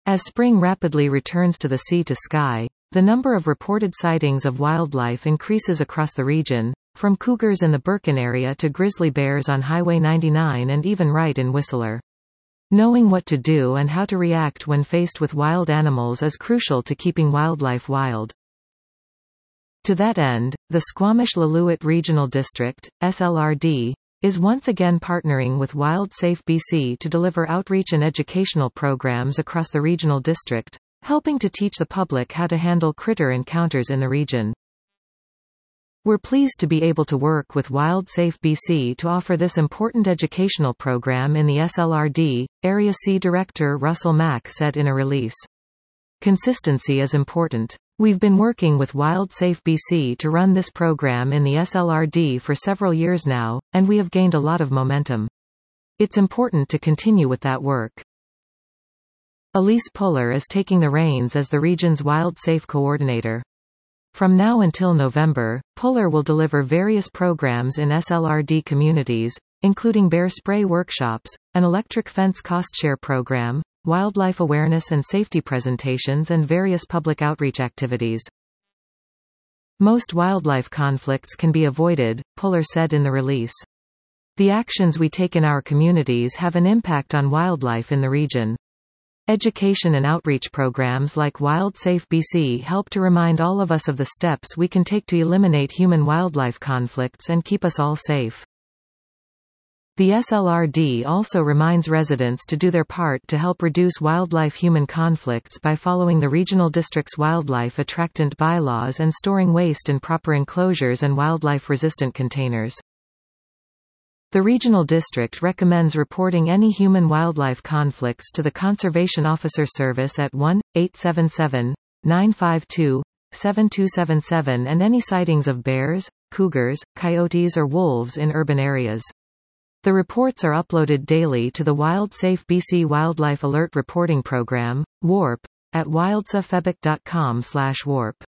As spring rapidly returns to the sea to sky, the number of reported sightings of wildlife increases across the region, from cougars in the Birken area to grizzly bears on Highway 99 and even right in Whistler. Knowing what to do and how to react when faced with wild animals is crucial to keeping wildlife wild. To that end, the Squamish-Lillooet Regional District, SLRD, is once again partnering with WildSafe BC to deliver outreach and educational programs across the regional district, helping to teach the public how to handle critter encounters in the region. We're pleased to be able to work with WildSafe BC to offer this important educational program in the SLRD, Area C Director Russell Mack said in a release. Consistency is important. We've been working with WildSafe BC to run this program in the SLRD for several years now, and we have gained a lot of momentum. It's important to continue with that work. Elise Puller is taking the reins as the region's WildSafe coordinator. From now until November, Puller will deliver various programs in SLRD communities, including bear spray workshops, an electric fence cost-share program, wildlife awareness and safety presentations and various public outreach activities. Most wildlife conflicts can be avoided, Puller said in the release. The actions we take in our communities have an impact on wildlife in the region. Education and outreach programs like WildSafe BC help to remind all of us of the steps we can take to eliminate human-wildlife conflicts and keep us all safe. The SLRD also reminds residents to do their part to help reduce wildlife-human conflicts by following the regional district's wildlife attractant bylaws and storing waste in proper enclosures and wildlife-resistant containers. The regional district recommends reporting any human-wildlife conflicts to the Conservation Officer Service at 1-877-952-7277 and any sightings of bears, cougars, coyotes or wolves in urban areas. The reports are uploaded daily to the WildSafe BC Wildlife Alert Reporting Program, WARP, at wildsafebic.com/warp.